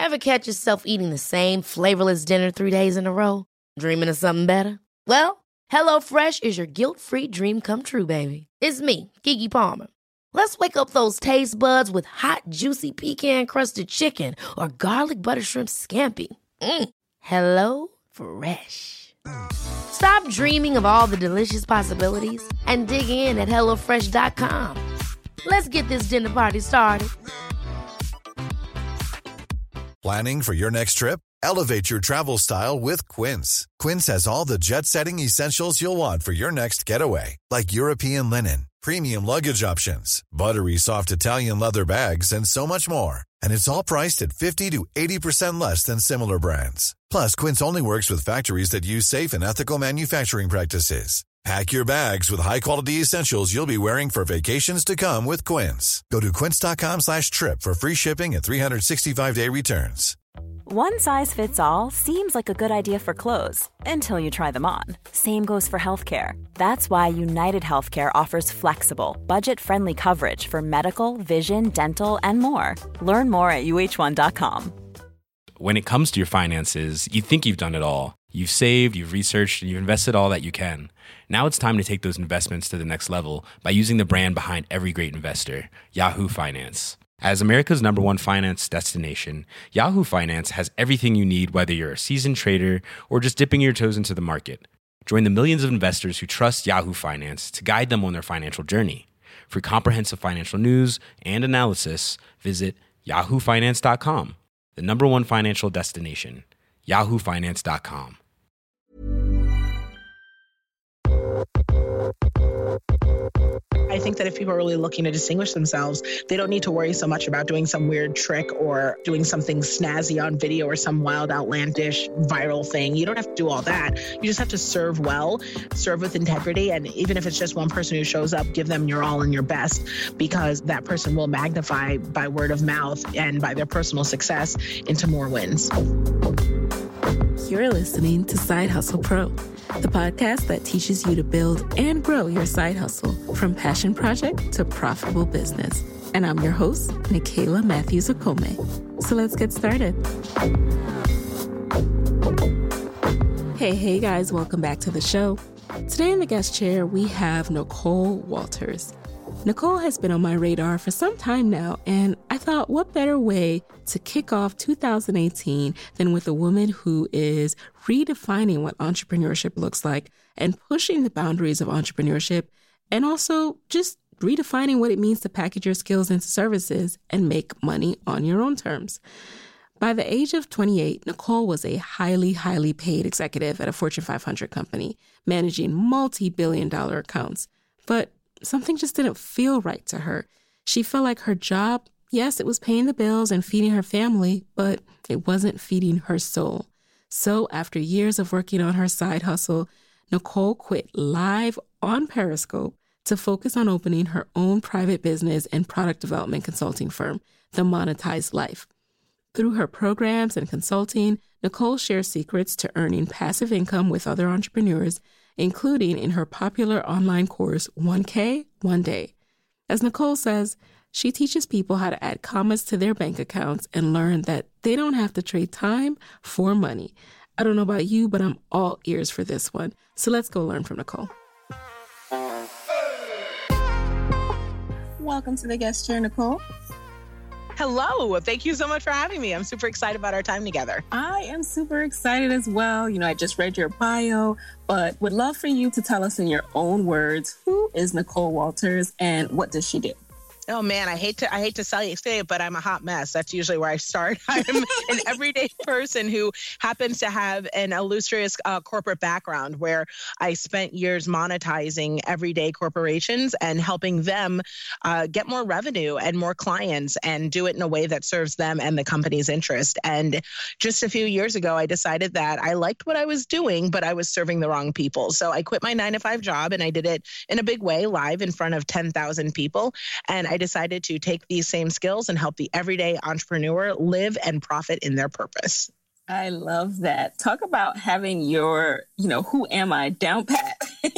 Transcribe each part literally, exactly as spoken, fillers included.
Ever catch yourself eating the same flavorless dinner three days in a row? Dreaming of something better? Well, HelloFresh is your guilt-free dream come true, baby. It's me, Keke Palmer. Let's wake up those taste buds with hot, juicy pecan-crusted chicken or garlic butter shrimp scampi. Mm. Hello Fresh. Stop dreaming of all the delicious possibilities and dig in at hello fresh dot com. Let's get this dinner party started. Planning for your next trip? Elevate your travel style with Quince. Quince has all the jet-setting essentials you'll want for your next getaway, like European linen, premium luggage options, buttery soft Italian leather bags, and so much more. And it's all priced at fifty to eighty percent less than similar brands. Plus, Quince only works with factories that use safe and ethical manufacturing practices. Pack your bags with high-quality essentials you'll be wearing for vacations to come with Quince. Go to quince.com slash trip for free shipping and three sixty-five day returns. One size fits all seems like a good idea for clothes until you try them on. Same goes for healthcare. That's why United Healthcare offers flexible, budget-friendly coverage for medical, vision, dental, and more. Learn more at U H one dot com. When it comes to your finances, you think you've done it all. You've saved, you've researched, and you've invested all that you can. Now it's time to take those investments to the next level by using the brand behind every great investor, Yahoo Finance. As America's number one finance destination, Yahoo Finance has everything you need, whether you're a seasoned trader or just dipping your toes into the market. Join the millions of investors who trust Yahoo Finance to guide them on their financial journey. For comprehensive financial news and analysis, visit yahoo finance dot com, the number one financial destination, yahoo finance dot com. I think that if people are really looking to distinguish themselves, they don't need to worry so much about doing some weird trick or doing something snazzy on video or some wild, outlandish, viral thing. You don't have to do all that. You just have to serve well, serve with integrity. And even if it's just one person who shows up, give them your all and your best, because that person will magnify by word of mouth and by their personal success into more wins. You're listening to Side Hustle Pro, the podcast that teaches you to build and grow your side hustle from passion project to profitable business. And I'm your host, Nicaila Matthews Okome. So let's get started. Hey, hey guys, welcome back to the show. Today in the guest chair, we have Nicole Walters. Nicole has been on my radar for some time now, and I thought what better way to kick off two thousand eighteen than with a woman who is redefining what entrepreneurship looks like and pushing the boundaries of entrepreneurship, and also just redefining what it means to package your skills into services and make money on your own terms. By the age of twenty-eight, Nicole was a highly, highly paid executive at a Fortune five hundred company, managing multi-billion dollar accounts. But something just didn't feel right to her. She felt like her job, yes, it was paying the bills and feeding her family, but it wasn't feeding her soul. So after years of working on her side hustle, Nicole quit live on Periscope to focus on opening her own private business and product development consulting firm, The Monetized Life. Through her programs and consulting, Nicole shares secrets to earning passive income with other entrepreneurs, including in her popular online course, one K, One Day. As Nicole says, she teaches people how to add commas to their bank accounts and learn that they don't have to trade time for money. I don't know about you, but I'm all ears for this one. So let's go learn from Nicole. Welcome to the guest chair, Nicole. Hello. Thank you so much for having me. I'm super excited about our time together. I am super excited as well. You know, I just read your bio, but would love for you to tell us in your own words, who is Nicole Walters and what does she do? Oh man, I hate to I hate to say it, but I'm a hot mess. That's usually where I start. I'm an everyday person who happens to have an illustrious uh, corporate background where I spent years monetizing everyday corporations and helping them uh, get more revenue and more clients and do it in a way that serves them and the company's interest. And just a few years ago, I decided that I liked what I was doing, but I was serving the wrong people. So I quit my nine to five job and I did it in a big way, live in front of ten thousand people. And I decided to take these same skills and help the everyday entrepreneur live and profit in their purpose. I love that. Talk about having your, you know, who am I down pat.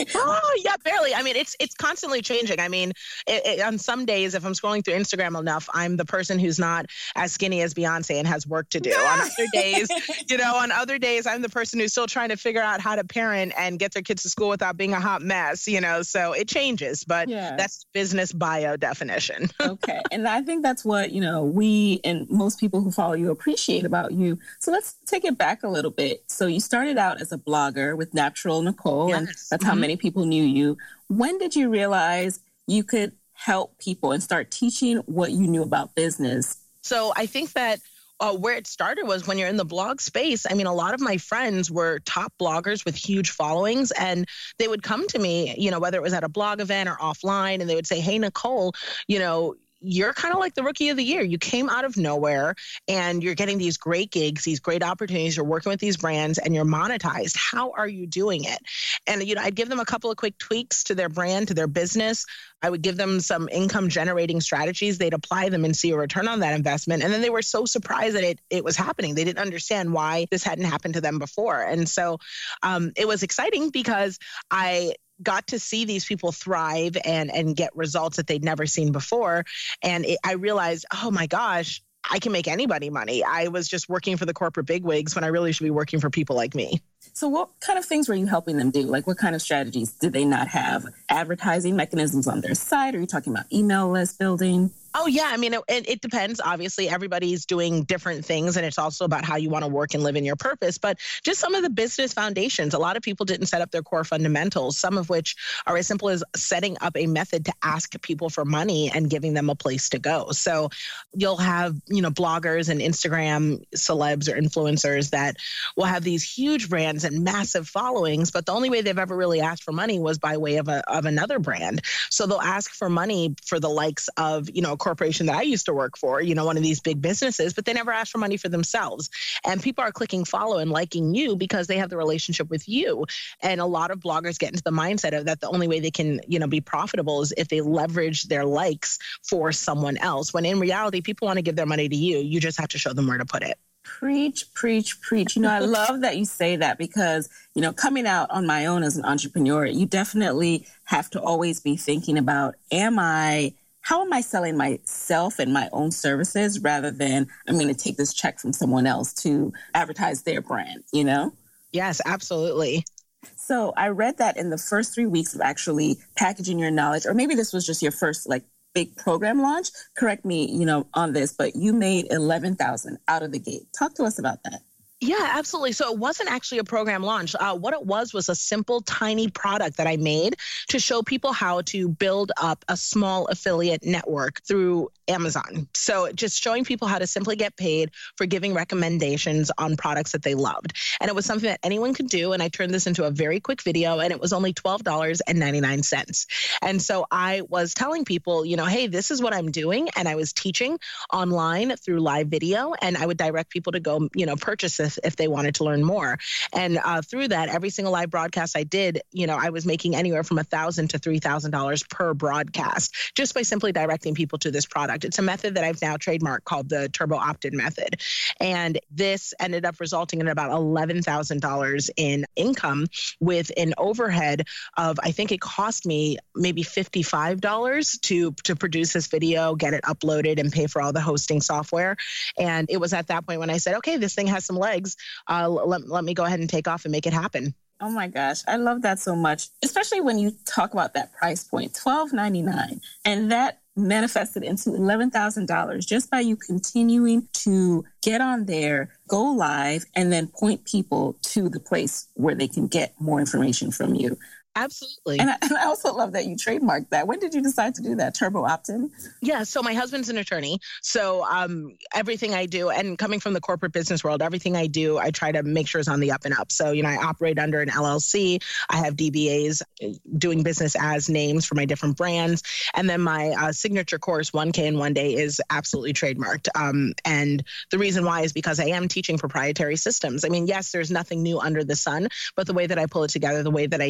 Oh, yeah, barely. I mean, it's it's constantly changing. I mean, it, it, on some days, if I'm scrolling through Instagram enough, I'm the person who's not as skinny as Beyonce and has work to do. On other days, you know, on other days, I'm the person who's still trying to figure out how to parent and get their kids to school without being a hot mess, you know, so it changes. But yeah. That's business bio definition. Okay. And I think that's what, you know, we and most people who follow you appreciate about you. So let's take it back a little bit. So you started out as a blogger with Natural Nicole, yes. and that's mm-hmm. how many people knew you. When did you realize you could help people and start teaching what you knew about business? So I think that Uh, where it started was when you're in the blog space. I mean, a lot of my friends were top bloggers with huge followings, and they would come to me, you know, whether it was at a blog event or offline, and they would say, hey, Nicole, you know, you're kind of like the rookie of the year. You came out of nowhere and you're getting these great gigs, these great opportunities. You're working with these brands and you're monetized. How are you doing it? And, you know, I'd give them a couple of quick tweaks to their brand, to their business. I would give them some income generating strategies. They'd apply them and see a return on that investment. And then they were so surprised that it, it was happening. They didn't understand why this hadn't happened to them before. And so um, it was exciting because I got to see these people thrive and and get results that they'd never seen before. And it, I realized, oh my gosh, I can make anybody money. I was just working for the corporate bigwigs when I really should be working for people like me. So what kind of things were you helping them do? Like what kind of strategies did they not have? Advertising mechanisms on their site? Are you talking about email list building? Oh, yeah. I mean, it, it depends. Obviously, everybody's doing different things, and it's also about how you want to work and live in your purpose. But just some of the business foundations, a lot of people didn't set up their core fundamentals, some of which are as simple as setting up a method to ask people for money and giving them a place to go. So you'll have, you know, bloggers and Instagram celebs or influencers that will have these huge brands and massive followings, but the only way they've ever really asked for money was by way of a of another brand. So they'll ask for money for the likes of, you know, corporation that I used to work for, you know, one of these big businesses, but they never ask for money for themselves. And people are clicking follow and liking you because they have the relationship with you. And a lot of bloggers get into the mindset of that the only way they can, you know, be profitable is if they leverage their likes for someone else. When in reality, people want to give their money to you. You just have to show them where to put it. Preach, preach, preach. You know, I love that you say that because, you know, coming out on my own as an entrepreneur, you definitely have to always be thinking about, am I How am I selling myself and my own services rather than I'm going to take this check from someone else to advertise their brand, you know? Yes, absolutely. So I read that in the first three weeks of actually packaging your knowledge, or maybe this was just your first like big program launch. Correct me, you know, on this, but you made eleven thousand dollars out of the gate. Talk to us about that. Yeah, absolutely. So it wasn't actually a program launch. Uh, what it was was a simple, tiny product that I made to show people how to build up a small affiliate network through Amazon. So just showing people how to simply get paid for giving recommendations on products that they loved. And it was something that anyone could do. And I turned this into a very quick video, and it was only twelve dollars and ninety-nine cents. And so I was telling people, you know, hey, this is what I'm doing. And I was teaching online through live video, and I would direct people to go, you know, purchase this if they wanted to learn more. And uh, through that, every single live broadcast I did, you know, I was making anywhere from one thousand dollars to three thousand dollars per broadcast just by simply directing people to this product. It's a method that I've now trademarked called the Turbo Opt-in method. And this ended up resulting in about eleven thousand dollars in income with an overhead of, I think it cost me maybe fifty-five dollars to, to produce this video, get it uploaded, and pay for all the hosting software. And it was at that point when I said, okay, this thing has some legs. Uh, let, let me go ahead and take off and make it happen. Oh my gosh, I love that so much, especially when you talk about that price point, twelve ninety-nine, and that manifested into eleven thousand dollars just by you continuing to get on there, go live, and then point people to the place where they can get more information from you. Absolutely. And I, and I also love that you trademarked that. When did you decide to do that? Turbo Opt-in? Yeah. So my husband's an attorney. So um, everything I do, and coming from the corporate business world, everything I do, I try to make sure is on the up and up. So, you know, I operate under an L L C. I have D B As doing business as names for my different brands. And then my uh, signature course, one K in one day, is absolutely trademarked. Um, and the reason why is because I am teaching proprietary systems. I mean, yes, there's nothing new under the sun, but the way that I pull it together, the way that I teach it,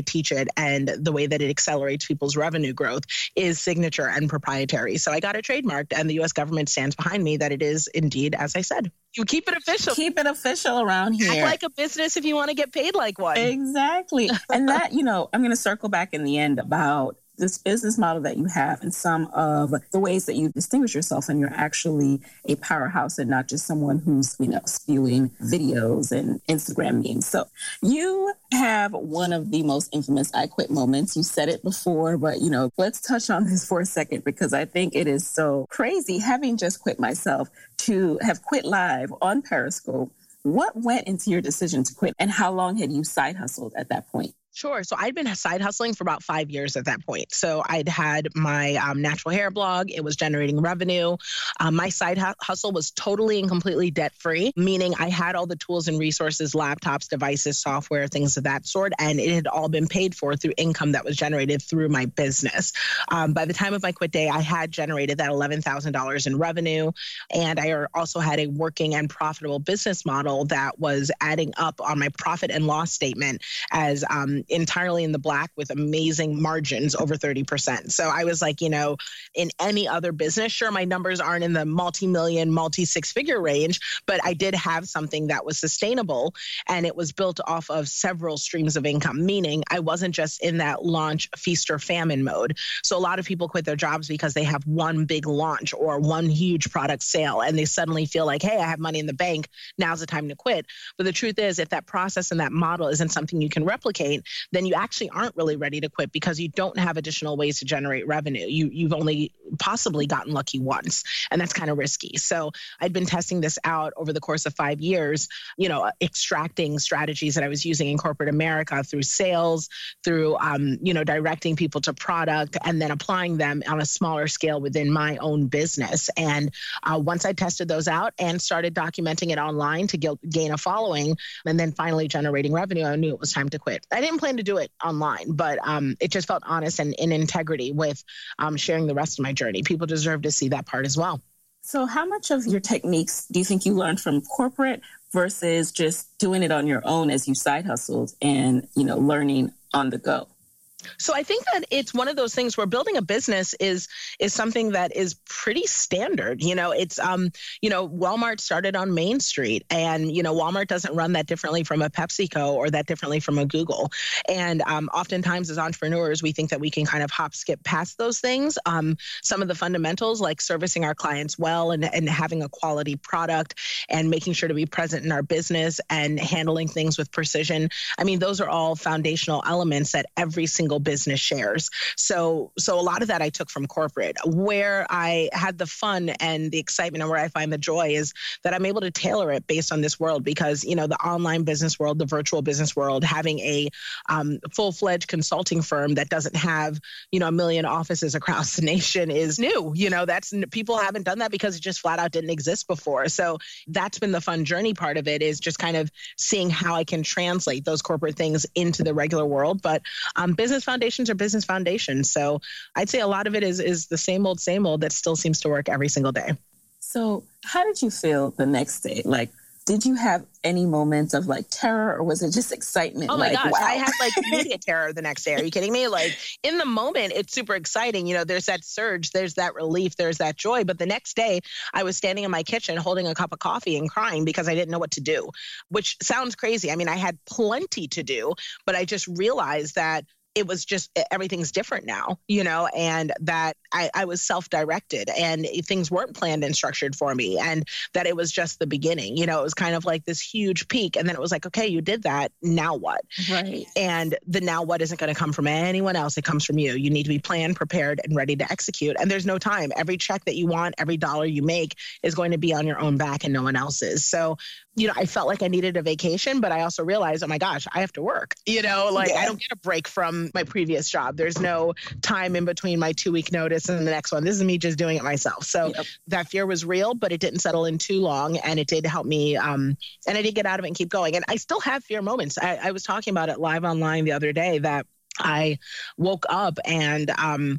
it and the way that it accelerates people's revenue growth is signature and proprietary. So I got it trademarked, and the U S government stands behind me that it is indeed, as I said. You keep it official. Keep it official around here. Act like a business if you want to get paid like one. Exactly. And that, you know, I'm going to circle back in the end about this business model that you have and some of the ways that you distinguish yourself, and you're actually a powerhouse and not just someone who's, you know, spewing videos and Instagram memes. So you have one of the most infamous I quit moments. You said it before, but, you know, let's touch on this for a second, because I think it is so crazy, having just quit myself, to have quit live on Periscope. What went into your decision to quit, and how long had you side hustled at that point? Sure. So I'd been side hustling for about five years at that point. So I'd had my um, natural hair blog. It was generating revenue. Um, my side hu- hustle was totally and completely debt-free, meaning I had all the tools and resources, laptops, devices, software, things of that sort, and it had all been paid for through income that was generated through my business. Um, by the time of my quit day, I had generated that eleven thousand dollars in revenue, and I also had a working and profitable business model that was adding up on my profit and loss statement as um, entirely in the black with amazing margins over thirty percent. So I was like, you know, in any other business, sure, my numbers aren't in the multi-million, multi-six figure range, but I did have something that was sustainable, and it was built off of several streams of income, meaning I wasn't just in that launch feast or famine mode. So a lot of people quit their jobs because they have one big launch or one huge product sale, and they suddenly feel like, hey, I have money in the bank, now's the time to quit. But the truth is, if that process and that model isn't something you can replicate, then you actually aren't really ready to quit, because you don't have additional ways to generate revenue. You, you've only possibly gotten lucky once, and that's kind of risky. So I'd been testing this out over the course of five years, you know, extracting strategies that I was using in corporate America through sales, through, um, you know, directing people to product, and then applying them on a smaller scale within my own business. And uh, once I tested those out and started documenting it online to g- gain a following, and then finally generating revenue, I knew it was time to quit. I didn't plan to do it online, but um, it just felt honest and in integrity with um, sharing the rest of my journey. People deserve to see that part as well. So how much of your techniques do you think you learned from corporate versus just doing it on your own as you side hustled and, you know, learning on the go? So I think that it's one of those things where building a business is is something that is pretty standard. You know, it's, um, you know, Walmart started on Main Street, and, you know, Walmart doesn't run that differently from a PepsiCo or that differently from a Google. And um, oftentimes as entrepreneurs, we think that we can kind of hop, skip past those things. Um, some of the fundamentals, like servicing our clients well and, and having a quality product and making sure to be present in our business and handling things with precision. I mean, those are all foundational elements that every single business shares. So, so a lot of that I took from corporate. Where I had the fun and the excitement and where I find the joy is that I'm able to tailor it based on this world, because, you know, the online business world, the virtual business world, having a um, full-fledged consulting firm that doesn't have, you know, a million offices across the nation is new. You know, that's people haven't done that because it just flat out didn't exist before. So that's been the fun journey part of it, is just kind of seeing how I can translate those corporate things into the regular world. But um, business foundations are business foundations. So I'd say a lot of it is is the same old, same old that still seems to work every single day. So how did you feel the next day? Like, did you have any moments of like terror, or was it just excitement? Oh my like, gosh, wow. I had like immediate terror the next day. Are you kidding me? Like in the moment, it's super exciting. You know, there's that surge, there's that relief, there's that joy. But the next day I was standing in my kitchen holding a cup of coffee and crying because I didn't know what to do, which sounds crazy. I mean, I had plenty to do, but I just realized that it was just, everything's different now, you know, and that I, I was self-directed and things weren't planned and structured for me, and that it was just the beginning. You know, it was kind of like this huge peak. And then it was like, okay, you did that. Now what? Right. And the now what isn't going to come from anyone else. It comes from you. You need to be planned, prepared, and ready to execute. And there's no time. Every check that you want, every dollar you make is going to be on your own back and no one else's. So, you know, I felt like I needed a vacation, but I also realized, oh my gosh, I have to work. You know, like yeah. I don't get a break from my previous job. There's no time in between my two week notice and the next one. This is me just doing it myself. So yep. that fear was real, but it didn't settle in too long. And it did help me. Um, and I did get out of it and keep going. And I still have fear moments. I, I was talking about it live online the other day that I woke up and, um,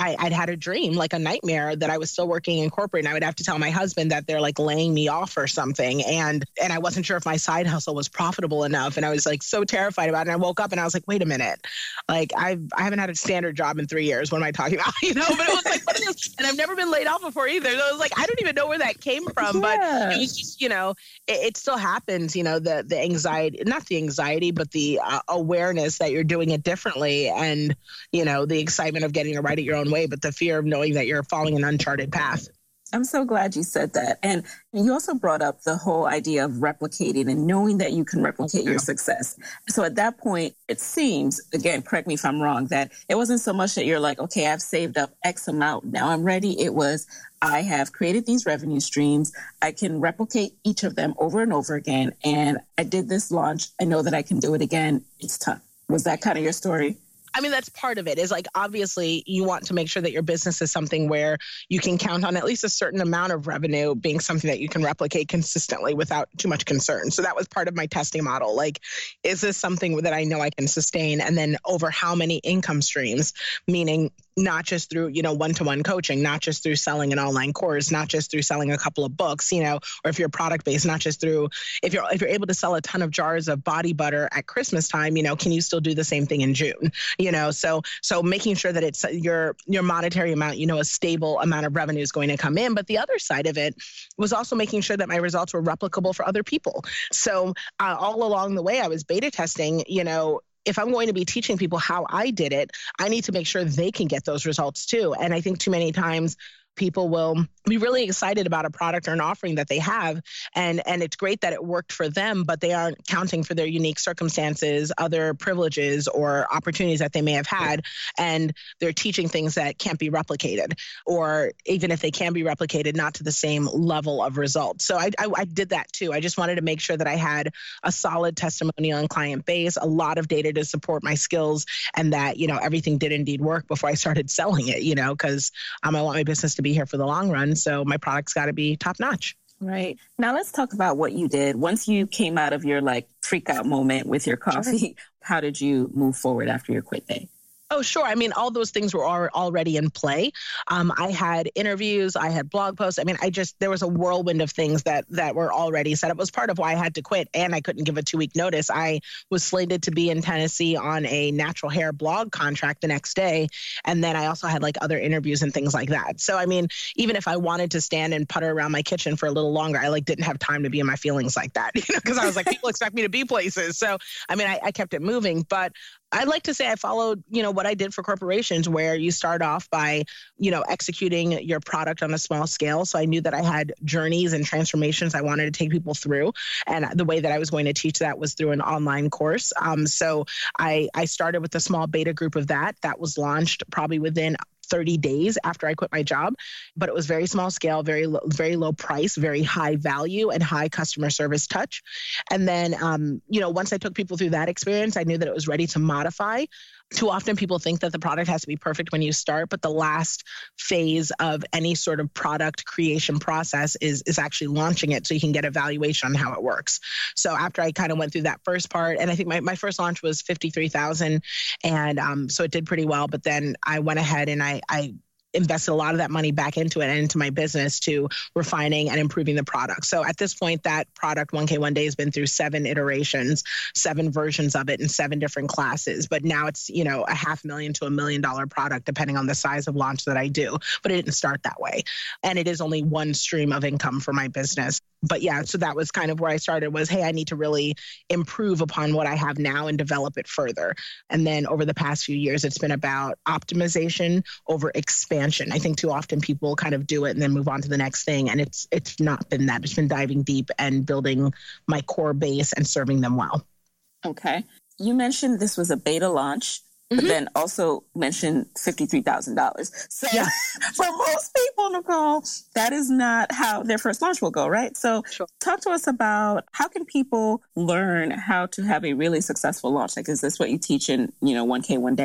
I, I'd had a dream, like a nightmare, that I was still working in corporate, and I would have to tell my husband that they're like laying me off or something. And and I wasn't sure if my side hustle was profitable enough. And I was like so terrified about it. And I woke up and I was like, wait a minute, like I've, I haven't had a standard job in three years. What am I talking about? You know, but it was like, what is this? And I've never been laid off before either. So I was like, I don't even know where that came from, yeah. But it was just, you know, it, it still happens, you know, the, the anxiety, not the anxiety, but the uh, awareness that you're doing it differently. And, you know, the excitement of getting to write it your own way, but the fear of knowing that you're following an uncharted path. I'm so glad you said that. And you also brought up the whole idea of replicating and knowing that you can replicate your success. So at that point, it seems, again, correct me if I'm wrong, that it wasn't so much that you're like, okay, I've saved up X amount, now I'm ready. It was, I have created these revenue streams. I can replicate each of them over and over again. And I did this launch. I know that I can do it again. It's tough. Was that kind of your story? I mean, that's part of it, is like, obviously you want to make sure that your business is something where you can count on at least a certain amount of revenue being something that you can replicate consistently without too much concern. So that was part of my testing model. Like, is this something that I know I can sustain? And then over how many income streams, meaning not just through, you know, one-to-one coaching, not just through selling an online course, not just through selling a couple of books, you know, or if you're product based, not just through, if you're, if you're able to sell a ton of jars of body butter at Christmas time, you know, can you still do the same thing in June? You know, so, so making sure that it's your, your monetary amount, you know, a stable amount of revenue is going to come in. But the other side of it was also making sure that my results were replicable for other people. So uh, all along the way, I was beta testing, you know, if I'm going to be teaching people how I did it, I need to make sure they can get those results too. And I think too many times people will be really excited about a product or an offering that they have. And, and it's great that it worked for them, but they aren't counting for their unique circumstances, other privileges or opportunities that they may have had. And they're teaching things that can't be replicated, or even if they can be replicated, not to the same level of results. So I, I, I did that too. I just wanted to make sure that I had a solid testimonial and client base, a lot of data to support my skills, and that, you know, everything did indeed work before I started selling it, you know, because um, I want my business to be here for the long run. So my product's got to be top notch. Right. Now let's talk about what you did. Once you came out of your like freak out moment with your coffee, sure. How did you move forward after your quit day? Oh, sure. I mean, all those things were already in play. Um, I had interviews, I had blog posts. I mean, I just, there was a whirlwind of things that that were already set up. It was part of why I had to quit, and I couldn't give a two week notice. I was slated to be in Tennessee on a natural hair blog contract the next day. And then I also had like other interviews and things like that. So, I mean, even if I wanted to stand and putter around my kitchen for a little longer, I like didn't have time to be in my feelings like that, you know, because I was like, people expect me to be places. So, I mean, I, I kept it moving, but I'd like to say I followed, you know, what I did for corporations, where you start off by, you know, executing your product on a small scale. So I knew that I had journeys and transformations I wanted to take people through. And the way that I was going to teach that was through an online course. Um, so I, I started with a small beta group of that. That was launched probably within thirty days after I quit my job, but it was very small scale, very low, very low price, very high value, and high customer service touch. And then, um, you know, once I took people through that experience, I knew that it was ready to modify. Too often people think that the product has to be perfect when you start, but the last phase of any sort of product creation process is, is actually launching it so you can get evaluation on how it works. So after I kind of went through that first part, and I think my, my first launch was fifty-three thousand, and um, so it did pretty well, but then I went ahead and I, I invested a lot of that money back into it and into my business to refining and improving the product. So at this point, that product one K one Day has been through seven iterations, seven versions of it in seven different classes. But now it's, you know, a half million to a million dollar product, depending on the size of launch that I do. But it didn't start that way. And it is only one stream of income for my business. But yeah, so that was kind of where I started was, hey, I need to really improve upon what I have now and develop it further. And then over the past few years, it's been about optimization over expansion. I think too often people kind of do it and then move on to the next thing. And it's it's not been that. It's been diving deep and building my core base and serving them well. Okay. You mentioned this was a beta launch, but mm-hmm. then also mentioned fifty-three thousand dollars. So yeah. For most people, Nicole, that is not how their first launch will go, right? So sure. Talk to us about how can people learn how to have a really successful launch? Like, is this what you teach in, you know, one K one Day?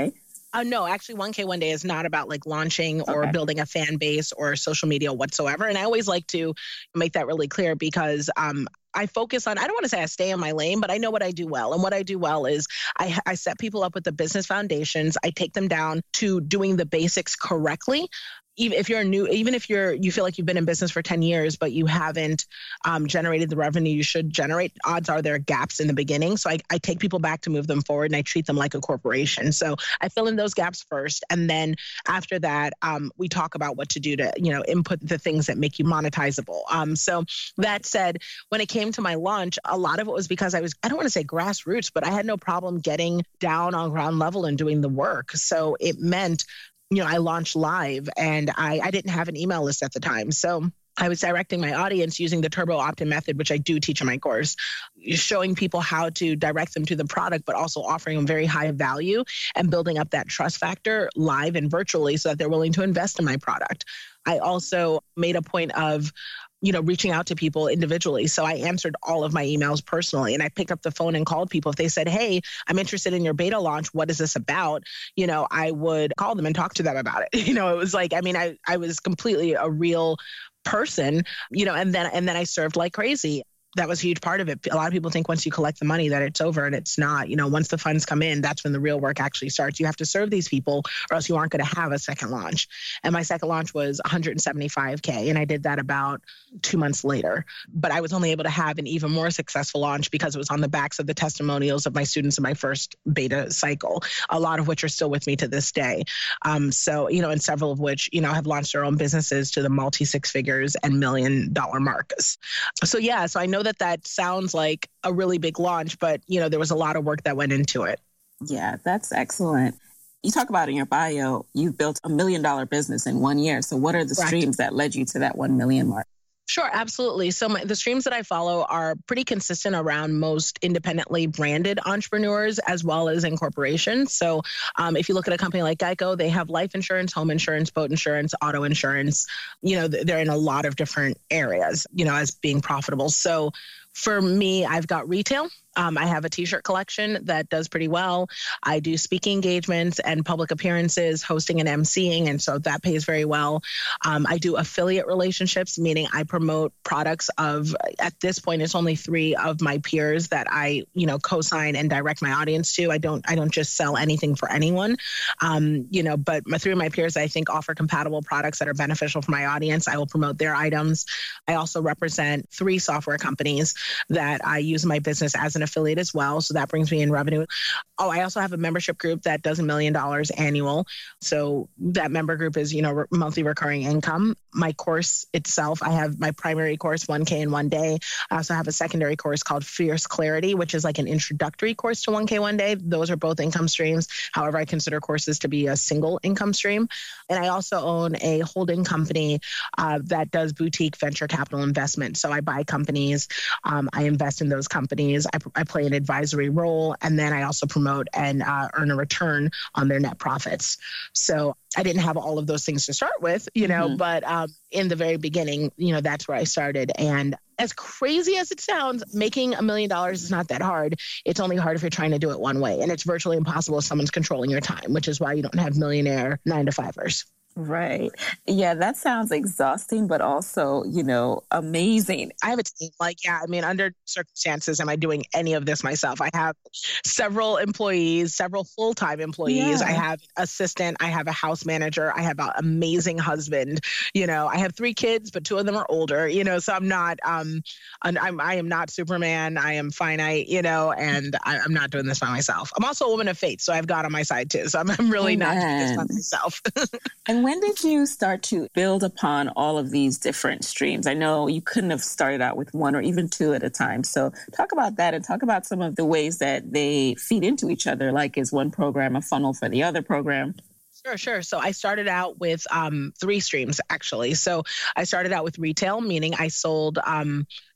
Uh, no, actually, one K One Day is not about like launching or Okay. building a fan base or social media whatsoever. And I always like to make that really clear because um, I focus on, I don't want to say I stay in my lane, but I know what I do well. And what I do well is I, I set people up with the business foundations. I take them down to doing the basics correctly. Even if you're new, even if you're, you feel like you've been in business for ten years, but you haven't um, generated the revenue you should generate, odds are there are gaps in the beginning. So I, I take people back to move them forward and I treat them like a corporation. So I fill in those gaps first. And then after that, um, we talk about what to do to, you know, input the things that make you monetizable. Um, so that said, when it came to my launch, a lot of it was because I was, I don't want to say grassroots, but I had no problem getting down on ground level and doing the work. So it meant, you know, I launched live and I, I didn't have an email list at the time. So I was directing my audience using the Turbo Opt-in method, which I do teach in my course, showing people how to direct them to the product, but also offering them very high value and building up that trust factor live and virtually so that they're willing to invest in my product. I also made a point of you know, reaching out to people individually. So I answered all of my emails personally and I picked up the phone and called people. If they said, hey, I'm interested in your beta launch, what is this about? You know, I would call them and talk to them about it. You know, it was like, I mean, I, I was completely a real person, you know, and then, and then I served like crazy. That was a huge part of it. A lot of people think once you collect the money that it's over and it's not. You know, once the funds come in, that's when the real work actually starts. You have to serve these people or else you aren't going to have a second launch. And my second launch was one hundred seventy-five K. And I did that about two months later. But I was only able to have an even more successful launch because it was on the backs of the testimonials of my students in my first beta cycle, a lot of which are still with me to this day. Um, so, you know, and several of which, you know, have launched their own businesses to the multi six figures and million dollar marks. So, yeah, so I know that that sounds like a really big launch, but, you know, there was a lot of work that went into it. Yeah, that's excellent. You talk about in your bio, you've built a million dollar business in one year. So what are the Correct. streams that led you to that one million mark? Sure, absolutely. So my, the streams that I follow are pretty consistent around most independently branded entrepreneurs as well as in corporations. So um, if you look at a company like Geico, they have life insurance, home insurance, boat insurance, auto insurance. You know, they're in a lot of different areas, you know, as being profitable. So for me, I've got retail. Um, I have a t-shirt collection that does pretty well. I do speaking engagements and public appearances, hosting and emceeing, and so that pays very well. Um, I do affiliate relationships, meaning I promote products of, at this point, it's only three of my peers that I, you know, co-sign and direct my audience to. I don't, I don't just sell anything for anyone, um, you know, but my three of my peers, I think, offer compatible products that are beneficial for my audience. I will promote their items. I also represent three software companies that I use in my business as an affiliate as well. So that brings me in revenue. Oh, I also have a membership group that does a million dollars annual. So that member group is, you know, re- monthly recurring income. My course itself, I have my primary course, one K in one day. I also have a secondary course called Fierce Clarity, which is like an introductory course to one K one day. Those are both income streams. However, I consider courses to be a single income stream. And I also own a holding company uh, that does boutique venture capital investment. So I buy companies, um, I invest in those companies. I, I play an advisory role, and then I also promote and uh, earn a return on their net profits. So I didn't have all of those things to start with, you know, mm-hmm. but um, in the very beginning, you know, that's where I started. And as crazy as it sounds, making a million dollars is not that hard. It's only hard if you're trying to do it one way. And it's virtually impossible if someone's controlling your time, which is why you don't have millionaire nine to fivers. Right. Yeah, that sounds exhausting, but also, you know, amazing. I have a team. Like, yeah, I mean, under circumstances, am I doing any of this myself? I have several employees, several full-time employees. Yeah. I have an assistant. I have a house manager. I have an amazing husband. You know, I have three kids, but two of them are older, you know, so I'm not, um, I'm, I am not Superman. I am finite, you know, and I, I'm not doing this by myself. I'm also a woman of faith, so I've God on my side too. So I'm, I'm really Amen. Not doing this by myself. And when did you start to build upon all of these different streams? I know you couldn't have started out with one or even two at a time. So talk about that and talk about some of the ways that they feed into each other. Like, is one program a funnel for the other program? Sure, sure. So I started out with um, three streams, actually. So I started out with retail, meaning I sold um,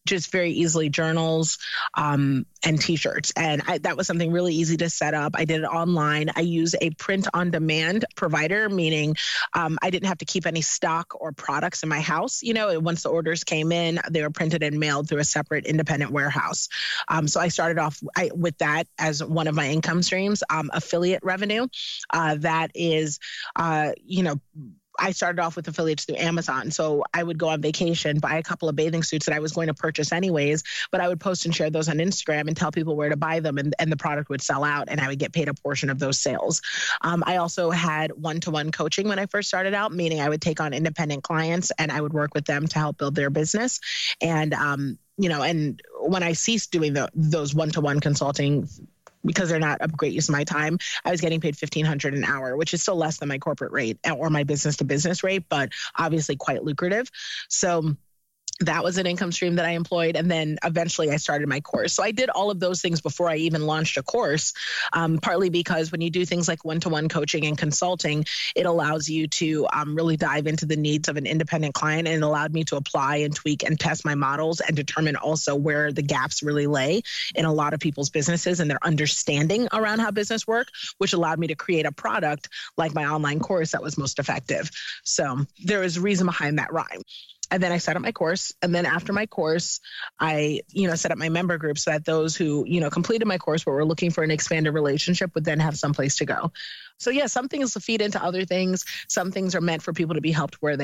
just very easily journals um, and t-shirts. And I, that was something really easy to set up. I did it online. I use a print on demand provider, meaning um, I didn't have to keep any stock or products in my house. You know, once the orders came in, they were printed and mailed through a separate independent warehouse. Um, so I started off I, with that as one of my income streams, um, affiliate revenue. Uh, that is, uh, you know, I started off with affiliates through Amazon. So I would go on vacation, buy a couple of bathing suits that I was going to purchase anyways, but I would post and share those on Instagram and tell people where to buy them, and, and the product would sell out and I would get paid a portion of those sales. Um, I also had one-to-one coaching when I first started out, meaning I would take on independent clients and I would work with them to help build their business. And, um, you know, and when I ceased doing the, those one-to-one consulting, because they're not a great use of my time, I was getting paid fifteen hundred dollars an hour, which is still less than my corporate rate or my business to business rate, but obviously quite lucrative. So that was an income stream that I employed. And then eventually I started my course. So I did all of those things before I even launched a course, um, partly because when you do things like one-to-one coaching and consulting, it allows you to um, really dive into the needs of an independent client, and it allowed me to apply and tweak and test my models and determine also where the gaps really lay in a lot of people's businesses and their understanding around how business work, which allowed me to create a product like my online course that was most effective. So there is reason behind that rhyme. And then I set up my course. And then after my course, I, you know, set up my member group so that those who, you know, completed my course but were looking for an expanded relationship would then have some place to go. So yeah, some things feed into other things. Some things are meant for people to be helped where they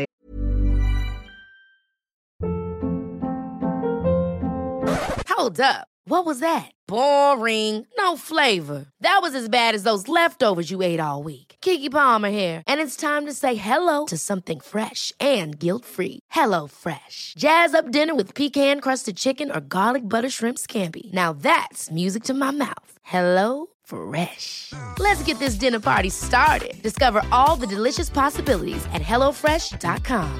Hold up. What was that? Boring. No flavor. That was as bad as those leftovers you ate all week. Keke Palmer here. And it's time to say hello to something fresh and guilt-free. Hello Fresh. Jazz up dinner with pecan-crusted chicken or garlic butter shrimp scampi. Now that's music to my mouth. Hello Fresh. Let's get this dinner party started. Discover all the delicious possibilities at hello fresh dot com.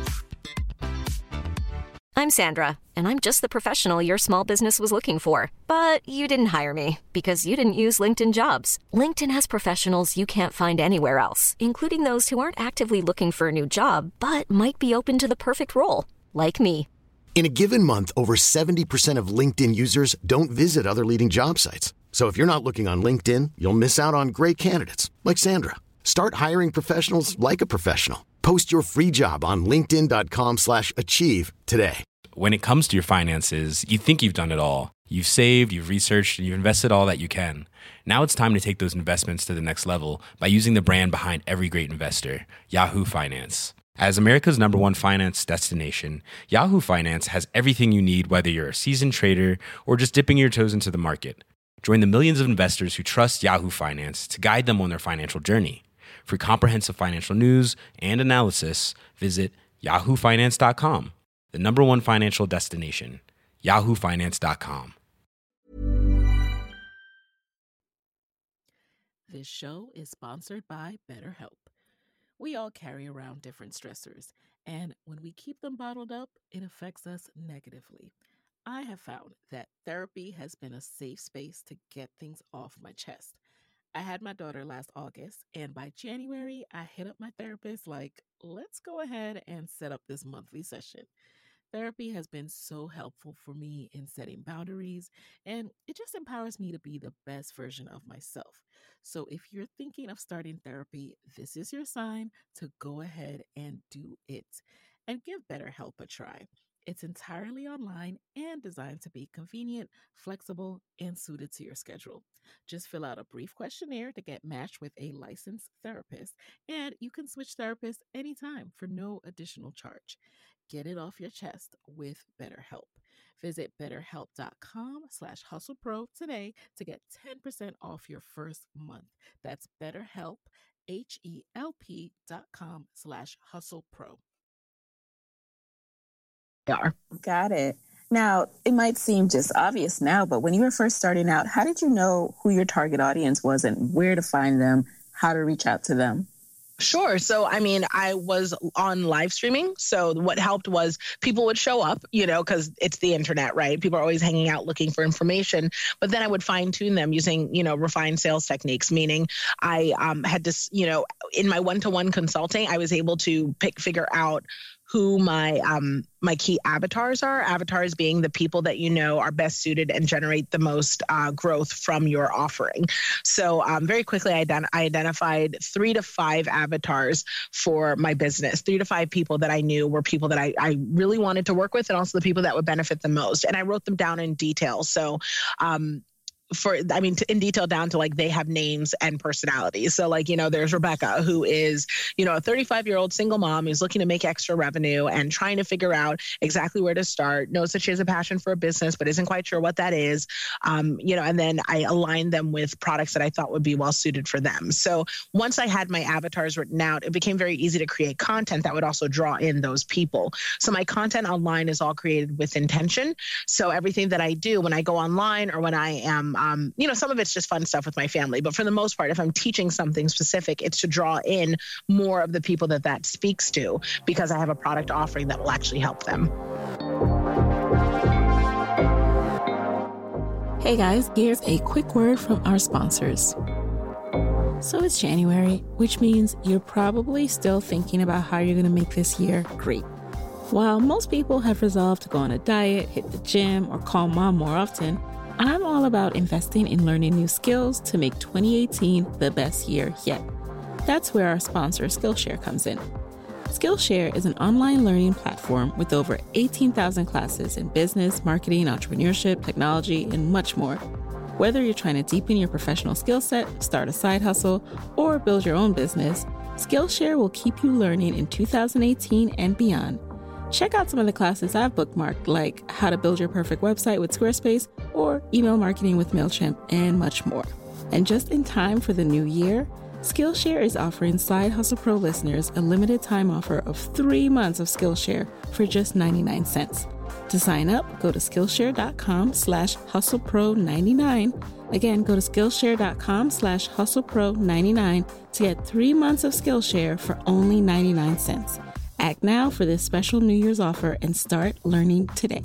I'm Sandra, and I'm just the professional your small business was looking for. But you didn't hire me because you didn't use LinkedIn Jobs. LinkedIn has professionals you can't find anywhere else, including those who aren't actively looking for a new job, but might be open to the perfect role, like me. In a given month, over seventy percent of LinkedIn users don't visit other leading job sites. So if you're not looking on LinkedIn, you'll miss out on great candidates like Sandra. Start hiring professionals like a professional. Post your free job on linkedin dot com slash achieve today. When it comes to your finances, you think you've done it all. You've saved, you've researched, and you've invested all that you can. Now it's time to take those investments to the next level by using the brand behind every great investor, Yahoo Finance. As America's number one finance destination, Yahoo Finance has everything you need, whether you're a seasoned trader or just dipping your toes into the market. Join the millions of investors who trust Yahoo Finance to guide them on their financial journey. For comprehensive financial news and analysis, visit yahoo finance dot com. The number one financial destination, yahoo finance dot com. This show is sponsored by BetterHelp. We all carry around different stressors, and when we keep them bottled up, it affects us negatively. I have found that therapy has been a safe space to get things off my chest. I had my daughter last August, and by January, I hit up my therapist like, let's go ahead and set up this monthly session. Therapy has been so helpful for me in setting boundaries, and it just empowers me to be the best version of myself. So if you're thinking of starting therapy, this is your sign to go ahead and do it and give BetterHelp a try. It's entirely online and designed to be convenient, flexible, and suited to your schedule. Just fill out a brief questionnaire to get matched with a licensed therapist, and you can switch therapists anytime for no additional charge. Get it off your chest with BetterHelp. Visit betterhelp.com slash hustlepro today to get ten percent off your first month. That's BetterHelp, H-E-L-P dot com slash hustlepro. Got it. Now, it might seem just obvious now, but when you were first starting out, how did you know who your target audience was and where to find them, how to reach out to them? Sure. So, I mean, I was on live streaming. So what helped was people would show up, you know, because it's the internet, right? People are always hanging out looking for information. But then I would fine tune them using, you know, refined sales techniques, meaning I um, had to, you know, in my one-to-one consulting, I was able to pick, figure out who my um, my key avatars are. Avatars being the people that you know are best suited and generate the most uh, growth from your offering. So um, very quickly, I, ident- I identified three to five avatars for my business, three to five people that I knew were people that I, I really wanted to work with, and also the people that would benefit the most. And I wrote them down in detail. So um, for, I mean, to, in detail down to like they have names and personalities. So like, you know, there's Rebecca, who is, you know, a thirty-five year old single mom who's looking to make extra revenue and trying to figure out exactly where to start, knows that she has a passion for a business, but isn't quite sure what that is. Um, you know, and then I aligned them with products that I thought would be well suited for them. So once I had my avatars written out, it became very easy to create content that would also draw in those people. So my content online is all created with intention. So everything that I do when I go online or when I am Um, you know, some of it's just fun stuff with my family, but for the most part, if I'm teaching something specific, it's to draw in more of the people that that speaks to, because I have a product offering that will actually help them. Hey guys, here's a quick word from our sponsors. So it's January, which means you're probably still thinking about how you're going to make this year great. While most people have resolved to go on a diet, hit the gym, or call mom more often, I'm all about investing in learning new skills to make twenty eighteen the best year yet. That's where our sponsor Skillshare comes in. Skillshare is an online learning platform with over eighteen thousand classes in business, marketing, entrepreneurship, technology, and much more. Whether you're trying to deepen your professional skill set, start a side hustle, or build your own business, Skillshare will keep you learning in two thousand eighteen and beyond. Check out some of the classes I've bookmarked, like how to build your perfect website with Squarespace or email marketing with MailChimp, and much more. And just in time for the new year, Skillshare is offering Side Hustle Pro listeners a limited time offer of three months of Skillshare for just ninety-nine cents. To sign up, go to Skillshare.com slash HustlePro99. Again, go to Skillshare.com slash HustlePro99 to get three months of Skillshare for only ninety-nine cents. Act now for this special New Year's offer and start learning today.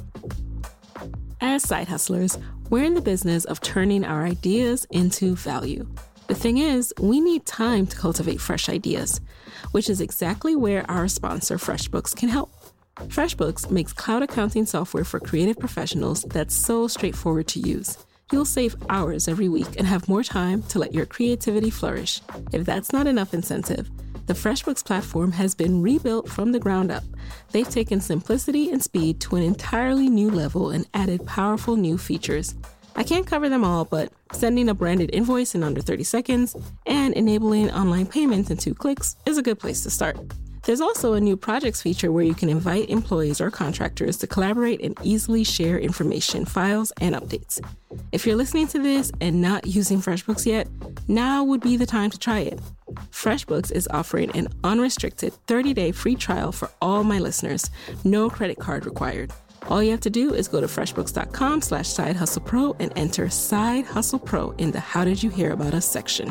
As side hustlers, we're in the business of turning our ideas into value. The thing is, we need time to cultivate fresh ideas, which is exactly where our sponsor FreshBooks can help. FreshBooks makes cloud accounting software for creative professionals that's so straightforward to use. You'll save hours every week and have more time to let your creativity flourish. If that's not enough incentive, the FreshBooks platform has been rebuilt from the ground up. They've taken simplicity and speed to an entirely new level and added powerful new features. I can't cover them all, but sending a branded invoice in under thirty seconds and enabling online payments in two clicks is a good place to start. There's also a new projects feature where you can invite employees or contractors to collaborate and easily share information, files, and updates. If you're listening to this and not using FreshBooks yet, now would be the time to try it. FreshBooks is offering an unrestricted thirty-day free trial for all my listeners. No credit card required. All you have to do is go to freshbooks.com slash side hustle pro and enter Side Hustle Pro in the How Did You Hear About Us section.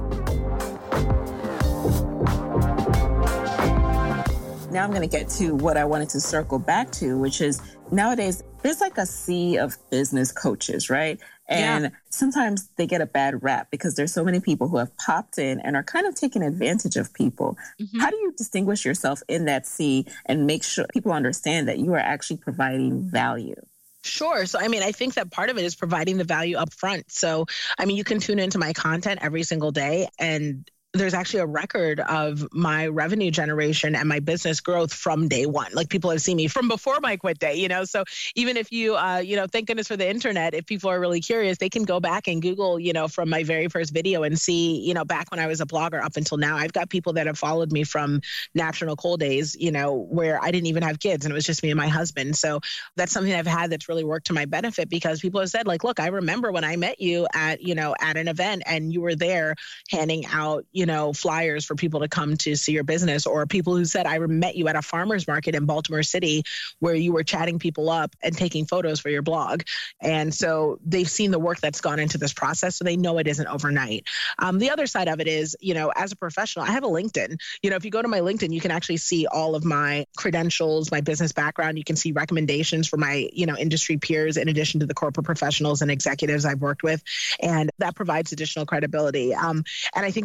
Now I'm going to get to what I wanted to circle back to, which is nowadays there's like a sea of business coaches, right? And yeah. Sometimes they get a bad rap because there's so many people who have popped in and are kind of taking advantage of people. Mm-hmm. How do you distinguish yourself in that sea and make sure people understand that you are actually providing value? Sure. So, I mean, I think that part of it is providing the value up front. So, I mean, you can tune into my content every single day, and there's actually a record of my revenue generation and my business growth from day one. Like, people have seen me from before my quit day, you know? So even if you, uh, you know, thank goodness for the internet, if people are really curious, they can go back and Google, you know, from my very first video and see, you know, back when I was a blogger up until now. I've got people that have followed me from Natural Nicole days, you know, where I didn't even have kids and it was just me and my husband. So that's something I've had that's really worked to my benefit, because people have said, like, look, I remember when I met you at, you know, at an event and you were there handing out, you know, you know, flyers for people to come to see your business, or people who said, I met you at a farmer's market in Baltimore City where you were chatting people up and taking photos for your blog. And so they've seen the work that's gone into this process, so they know it isn't overnight. Um, the other side of it is, you know, as a professional, I have a LinkedIn. You know, if you go to my LinkedIn, you can actually see all of my credentials, my business background. You can see recommendations for my, you know, industry peers, in addition to the corporate professionals and executives I've worked with. And that provides additional credibility. Um, and I think the most important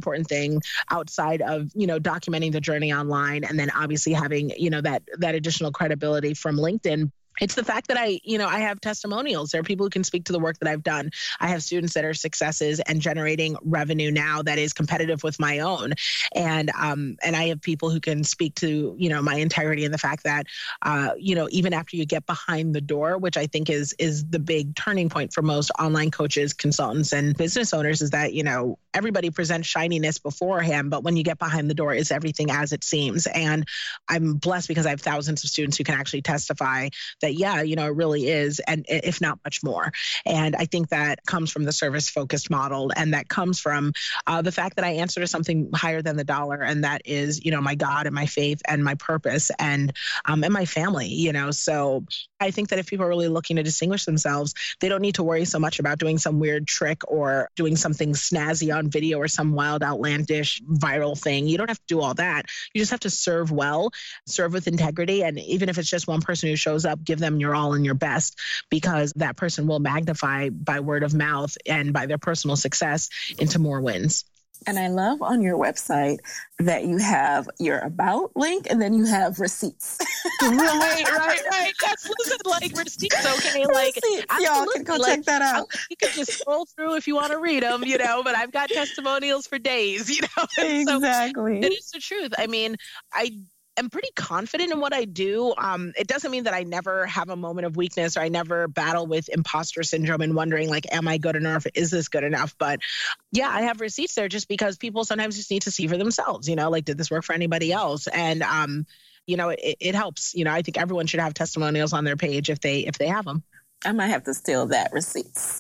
important thing outside of, you know, documenting the journey online and then obviously having, you know, that that additional credibility from LinkedIn. It's the fact that I, you know, I have testimonials. There are people who can speak to the work that I've done. I have students that are successes and generating revenue now that is competitive with my own. And um, and I have people who can speak to, you know, my integrity and the fact that, uh, you know, even after you get behind the door, which I think is is the big turning point for most online coaches, consultants, and business owners, is that, you know, everybody presents shininess beforehand, but when you get behind the door, is everything as it seems. And I'm blessed because I have thousands of students who can actually testify that, yeah, you know, it really is, and if not much more. And I think that comes from the service-focused model, and that comes from uh, the fact that I answer to something higher than the dollar, and that is, you know, my God and my faith and my purpose and um, and my family, you know. So I think that if people are really looking to distinguish themselves, they don't need to worry so much about doing some weird trick or doing something snazzy on video or some wild, outlandish, viral thing. You don't have to do all that. You just have to serve well, serve with integrity, and even if it's just one person who shows up, give them your all and your best, because that person will magnify by word of mouth and by their personal success into more wins. And I love on your website that you have your about link and then you have receipts. right, right, right. That's listen, like receipts, okay? Like, receipts. Y'all can go like, check that out. You can just scroll through if you want to read them, you know, but I've got testimonials for days, you know? And exactly. So it is the truth. I mean, I am pretty confident in what I do. Um, it doesn't mean that I never have a moment of weakness or I never battle with imposter syndrome and wondering, like, am I good enough? Is this good enough? But yeah, I have receipts there just because people sometimes just need to see for themselves, you know, like, did this work for anybody else? And, um, you know, it, it helps. You know, I think everyone should have testimonials on their page if they if they have them. I might have to steal that receipts.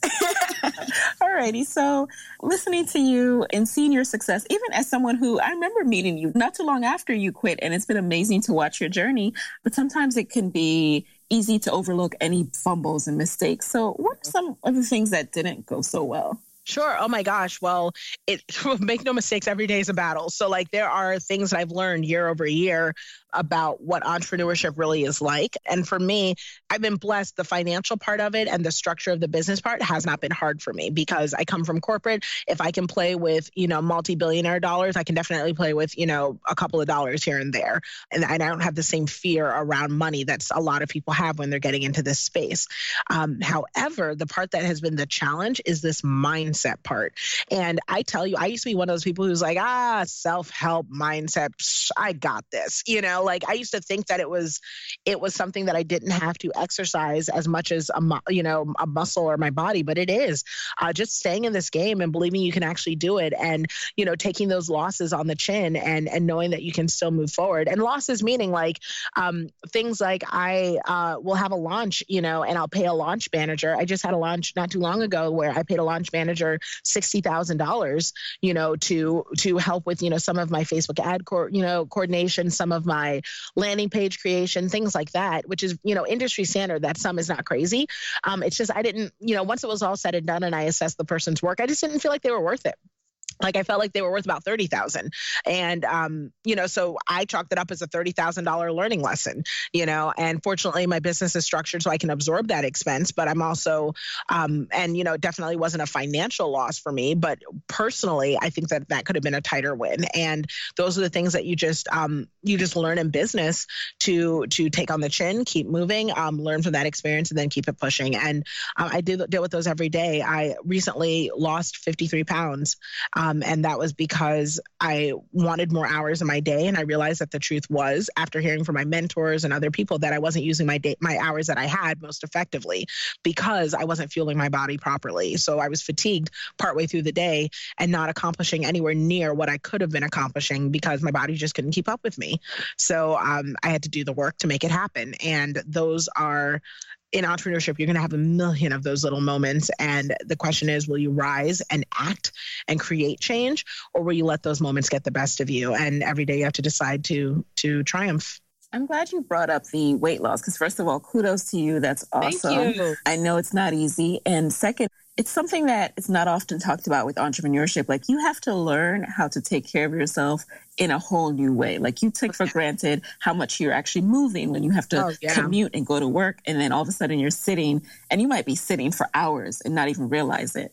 Alrighty. So listening to you and seeing your success, even as someone who I remember meeting you not too long after you quit, and it's been amazing to watch your journey, but sometimes it can be easy to overlook any fumbles and mistakes. So what are some of the things that didn't go so well? Sure. Oh my gosh. Well, it make no mistakes. Every day is a battle. So like there are things that I've learned year over year about what entrepreneurship really is like. And for me, I've been blessed. The financial part of it and the structure of the business part has not been hard for me because I come from corporate. If I can play with, you know, multi-billionaire dollars, I can definitely play with, you know, a couple of dollars here and there. And I don't have the same fear around money that's a lot of people have when they're getting into this space. Um, however, the part that has been the challenge is this mindset part. And I tell you, I used to be one of those people who's like, ah, self-help mindset. Psh, I got this, you know. Like I used to think that it was, it was something that I didn't have to exercise as much as a, you know, a muscle or my body, but it is uh, just staying in this game and believing you can actually do it, and you know, taking those losses on the chin and and knowing that you can still move forward. And losses meaning like um, things like I uh, will have a launch, you know, and I'll pay a launch manager. I just had a launch not too long ago where I paid a launch manager sixty thousand dollars, you know, to to help with you know some of my Facebook ad, co- you know, coordination, some of my landing page creation, things like that, which is, you know, industry standard. That sum is not crazy. Um, it's just, I didn't, you know, once it was all said and done and I assessed the person's work, I just didn't feel like they were worth it. Like I felt like they were worth about thirty thousand. And, um, you know, so I chalked it up as a thirty thousand dollars learning lesson, you know, and fortunately my business is structured so I can absorb that expense, but I'm also, um, and, you know, it definitely wasn't a financial loss for me, but personally, I think that that could have been a tighter win. And those are the things that you just, um, you just learn in business to, to take on the chin, keep moving, um, learn from that experience and then keep it pushing. And uh, I do deal with those every day. I recently lost fifty-three pounds. Um, Um, and that was because I wanted more hours in my day. And I realized that the truth was, after hearing from my mentors and other people, that I wasn't using my day, my hours that I had most effectively because I wasn't fueling my body properly. So I was fatigued partway through the day and not accomplishing anywhere near what I could have been accomplishing because my body just couldn't keep up with me. So um, I had to do the work to make it happen. And those are... in entrepreneurship, you're going to have a million of those little moments. And the question is, will you rise and act and create change, or will you let those moments get the best of you? And every day you have to decide to to triumph. I'm glad you brought up the weight loss because, first of all, kudos to you. That's awesome. Thank you. I know it's not easy. And second, it's something that is not often talked about with entrepreneurship. Like you have to learn how to take care of yourself in a whole new way. Like you take for granted how much you're actually moving when you have to oh, yeah. commute and go to work. And then all of a sudden you're sitting and you might be sitting for hours and not even realize it.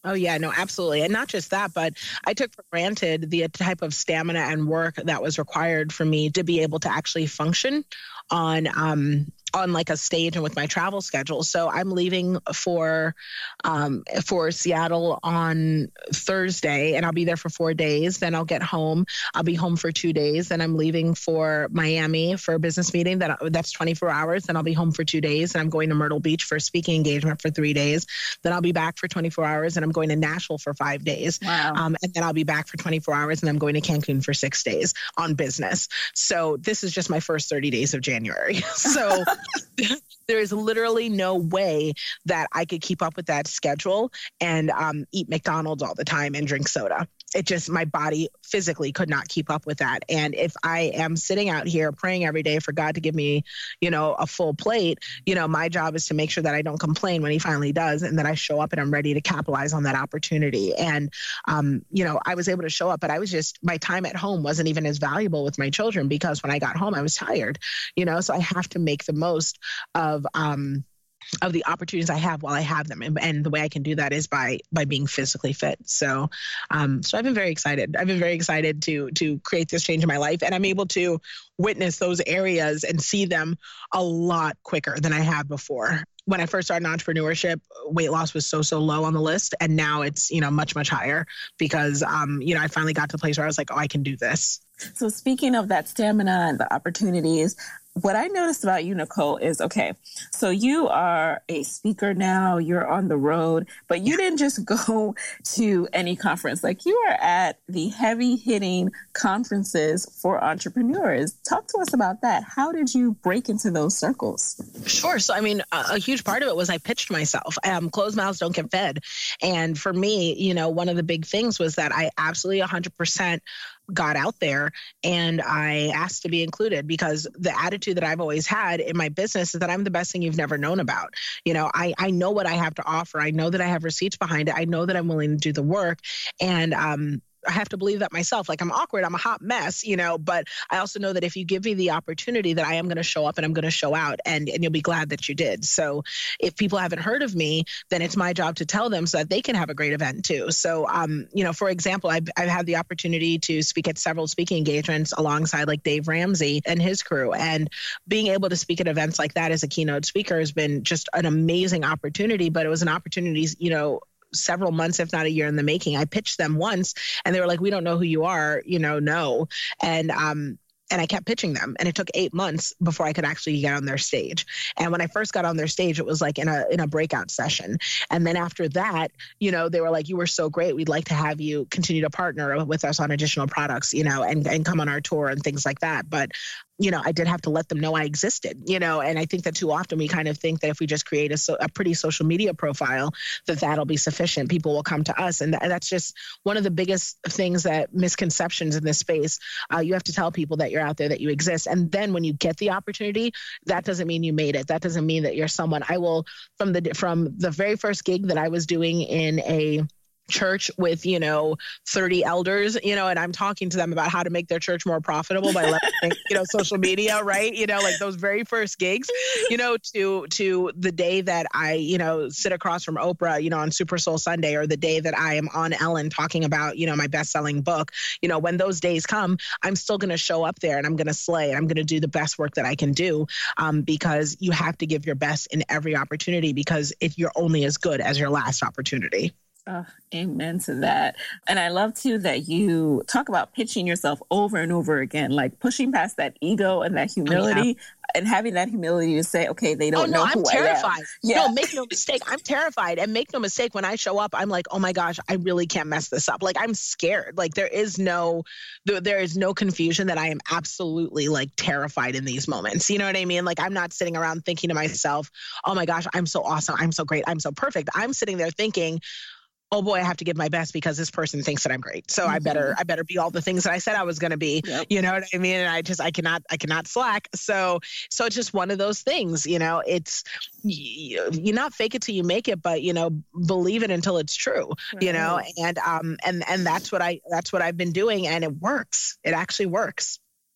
Oh, yeah, no, absolutely. And not just that, but I took for granted the type of stamina and work that was required for me to be able to actually function on um, on like a stage and with my travel schedule. So I'm leaving for um, for Seattle on Thursday, and I'll be there for four days. Then I'll get home. I'll be home for two days. Then I'm leaving for Miami for a business meeting. That that's twenty-four hours. Then I'll be home for two days, and I'm going to Myrtle Beach for a speaking engagement for three days. Then I'll be back for twenty-four hours, and I'm going to Nashville for five days. Wow. Um, and then I'll be back for twenty-four hours, and I'm going to Cancun for six days on business. So this is just my first thirty days of January. So there is literally no way that I could keep up with that schedule and um, eat McDonald's all the time and drink soda. It just, my body physically could not keep up with that. And if I am sitting out here praying every day for God to give me, you know, a full plate, you know, my job is to make sure that I don't complain when he finally does, and that I show up and I'm ready to capitalize on that opportunity. And, um, you know, I was able to show up, but I was just, my time at home wasn't even as valuable with my children, because when I got home, I was tired, you know, so I have to make the most of, um, of the opportunities I have while I have them. And, and the way I can do that is by by being physically fit. So um, so I've been very excited. I've been very excited to to create this change in my life. And I'm able to witness those areas and see them a lot quicker than I have before. When I first started in entrepreneurship, weight loss was so, so low on the list. And now it's, you know, much, much higher because, um, you know, I finally got to the place where I was like, oh, I can do this. So speaking of that stamina and the opportunities, what I noticed about you, Nicole, is, okay, so you are a speaker now, you're on the road, but you didn't just go to any conference. Like, you are at the heavy hitting conferences for entrepreneurs. Talk to us about that. How did you break into those circles? Sure. So, I mean, a, a huge part of it was I pitched myself. Um, closed mouths don't get fed. And for me, you know, one of the big things was that I absolutely one hundred percent got out there and I asked to be included, because the attitude that I've always had in my business is that I'm the best thing you've never known about. You know, I, I know what I have to offer. I know that I have receipts behind it. I know that I'm willing to do the work. And, um, I have to believe that myself. Like, I'm awkward, I'm a hot mess, you know, but I also know that if you give me the opportunity, that I am going to show up and I'm going to show out, and, and you'll be glad that you did. So if people haven't heard of me, then it's my job to tell them so that they can have a great event too. So, um, you know, for example, I've, I've had the opportunity to speak at several speaking engagements alongside like Dave Ramsey and his crew. And being able to speak at events like that as a keynote speaker has been just an amazing opportunity. But it was an opportunity, you know, several months, if not a year in the making. I pitched them once and they were like, we don't know who you are, you know, no. And, um, and I kept pitching them, and it took eight months before I could actually get on their stage. And when I first got on their stage, it was like in a in a breakout session. And then after that, you know, they were like, you were so great. We'd like to have you continue to partner with us on additional products, you know, and, and come on our tour and things like that. But you know, I did have to let them know I existed, you know, and I think that too often we kind of think that if we just create a, so, a pretty social media profile, that that'll be sufficient. People will come to us. And th- that's just one of the biggest things, that misconceptions in this space. Uh, you have to tell people that you're out there, that you exist. And then when you get the opportunity, that doesn't mean you made it. That doesn't mean that you're someone. I will, from the, from the very first gig that I was doing in a church with, you know, thirty elders, you know, and I'm talking to them about how to make their church more profitable by leveraging, you know, social media, right? You know, like those very first gigs, you know, to, to the day that I, you know, sit across from Oprah, you know, on Super Soul Sunday, or the day that I am on Ellen talking about, you know, my best-selling book. You know, when those days come, I'm still going to show up there and I'm going to slay. I'm going to do the best work that I can do, um, because you have to give your best in every opportunity, because if you're only as good as your last opportunity. Oh, amen to that. And I love too that you talk about pitching yourself over and over again, like pushing past that ego and that humility, oh, yeah. and having that humility to say, okay, they don't oh, no, know I'm who terrified. I am. Yeah. No, make no mistake. I'm terrified. And make no mistake, when I show up, I'm like, oh my gosh, I really can't mess this up. Like, I'm scared. Like, there is no, there is no confusion that I am absolutely like terrified in these moments. You know what I mean? Like, I'm not sitting around thinking to myself, oh my gosh, I'm so awesome. I'm so great. I'm so perfect. I'm sitting there thinking, oh boy, I have to give my best because this person thinks that I'm great. So mm-hmm. I better, I better be all the things that I said I was going to be, yep. you know what I mean? And I just, I cannot, I cannot slack. So, so it's just one of those things, you know, it's, you, you not fake it till you make it, but, you know, believe it until it's true, right. you know? And, um, and, and that's what I, that's what I've been doing. And it works. It actually works.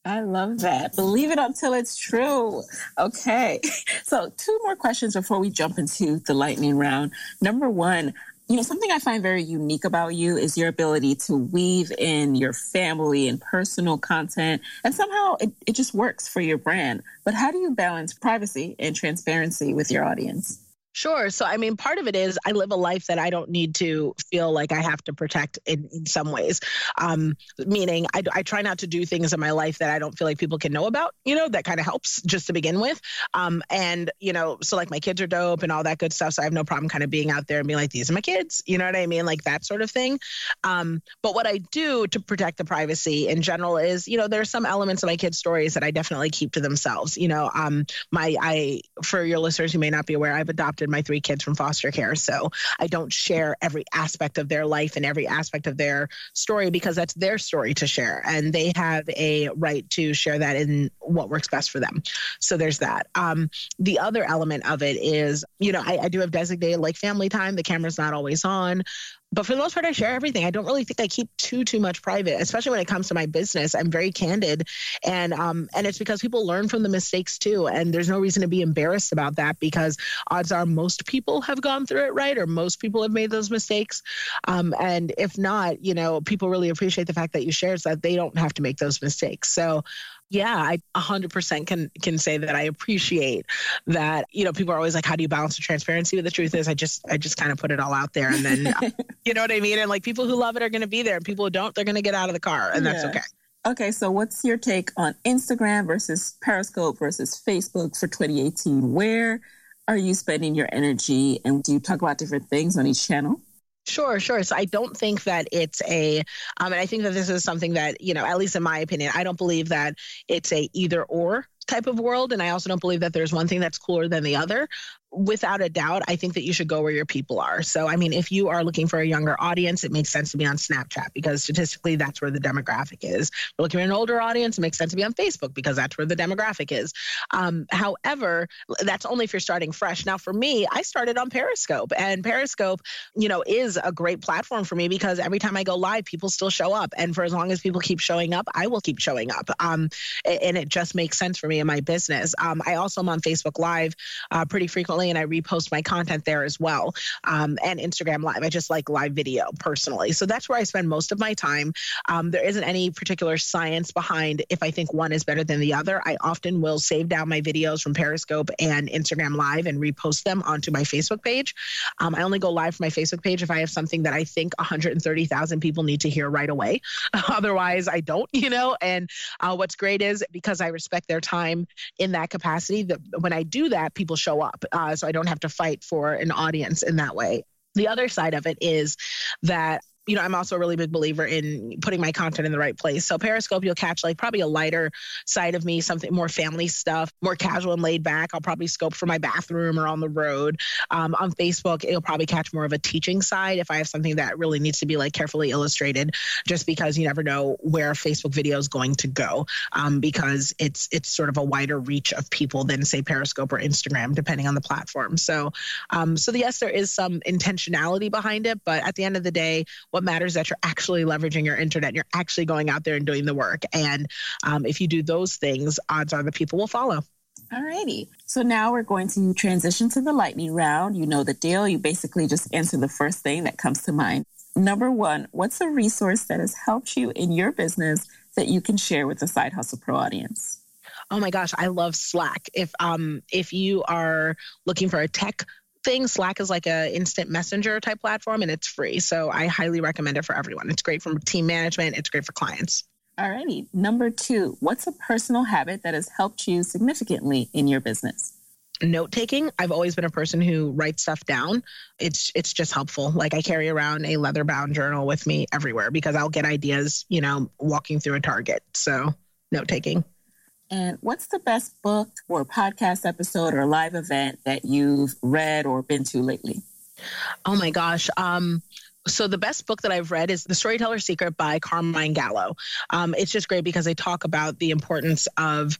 I love that. Believe it until it's true. Okay. So two more questions before we jump into the lightning round. Number one, you know, something I find very unique about you is your ability to weave in your family and personal content. And somehow it, it just works for your brand. But how do you balance privacy and transparency with your audience? Sure. So, I mean, part of it is I live a life that I don't need to feel like I have to protect in, in some ways. Um, meaning I, I try not to do things in my life that I don't feel like people can know about, you know, that kind of helps just to begin with. Um, and, you know, so like my kids are dope and all that good stuff. So I have no problem kind of being out there and being like, these are my kids, you know what I mean? Like that sort of thing. Um, but what I do to protect the privacy in general is, you know, there's some elements of my kids' stories that I definitely keep to themselves. You know, um, my, I, for your listeners who may not be aware, I've adopted my three kids from foster care. So I don't share every aspect of their life and every aspect of their story because that's their story to share. And they have a right to share that in what works best for them. So there's that. Um, the other element of it is, you know, I, I do have designated like family time. The camera's not always on. But for the most part, I share everything. I don't really think I keep too, too much private, especially when it comes to my business. I'm very candid. And um, and it's because people learn from the mistakes too. And there's no reason to be embarrassed about that because odds are most people have gone through it, right? Or most people have made those mistakes. Um, and if not, you know, people really appreciate the fact that you share so that they don't have to make those mistakes. So yeah, I one hundred percent can can say that I appreciate that. You know, people are always like, how do you balance the transparency? But the truth is, I just I just kind of put it all out there. And then, you know what I mean? And like people who love it are going to be there. And people who don't, they're going to get out of the car. And that's yeah. okay. Okay, so what's your take on Instagram versus Periscope versus Facebook for twenty eighteen? Where are you spending your energy? And do you talk about different things on each channel? Sure, sure. So I don't think that it's a, um, and I think that this is something that, you know, at least in my opinion, I don't believe that it's a either or type of world. And I also don't believe that there's one thing that's cooler than the other. Without a doubt, I think that you should go where your people are. So, I mean, if you are looking for a younger audience, it makes sense to be on Snapchat because statistically, that's where the demographic is. If you're looking for an older audience, it makes sense to be on Facebook because that's where the demographic is. Um, however, that's only if you're starting fresh. Now, for me, I started on Periscope, and Periscope, you know, is a great platform for me because every time I go live, people still show up. And for as long as people keep showing up, I will keep showing up. Um, and it just makes sense for me in my business. Um, I also am on Facebook Live uh, pretty frequently, and I repost my content there as well. Um, and Instagram Live. I just like live video personally. So that's where I spend most of my time. Um, there isn't any particular science behind if I think one is better than the other. I often will save down my videos from Periscope and Instagram Live and repost them onto my Facebook page. Um, I only go live from my Facebook page if I have something that I think one hundred thirty thousand people need to hear right away. Otherwise, I don't, you know. And uh, what's great is because I respect their time in that capacity, that when I do that, people show up. Uh, so I don't have to fight for an audience in that way. The other side of it is that, you know, I'm also a really big believer in putting my content in the right place. So Periscope, you'll catch like probably a lighter side of me, something more family stuff, more casual and laid back. I'll probably scope for my bathroom or on the road. Um, on Facebook, it'll probably catch more of a teaching side if I have something that really needs to be like carefully illustrated, just because you never know where a Facebook video is going to go, um, because it's it's sort of a wider reach of people than say Periscope or Instagram, depending on the platform. So, um, so yes, there is some intentionality behind it, but at the end of the day, what matters is that you're actually leveraging your internet. You're actually going out there and doing the work. And um, if you do those things, odds are the people will follow. All righty. So now we're going to transition to the lightning round. You know the deal. You basically just answer the first thing that comes to mind. Number one, what's a resource that has helped you in your business that you can share with the Side Hustle Pro audience? Oh my gosh, I love Slack. If um if you are looking for a tech thing, Slack is like a instant messenger type platform and it's free. So I highly recommend it for everyone. It's great for team management. It's great for clients. All righty. Number two, what's a personal habit that has helped you significantly in your business? Note taking. I've always been a person who writes stuff down. It's it's just helpful. Like I carry around a leather bound journal with me everywhere because I'll get ideas, you know, walking through a Target. So note taking. And what's the best book or podcast episode or live event that you've read or been to lately? Oh my gosh. Um, so the best book that I've read is The Storyteller's Secret by Carmine Gallo. Um, it's just great because they talk about the importance of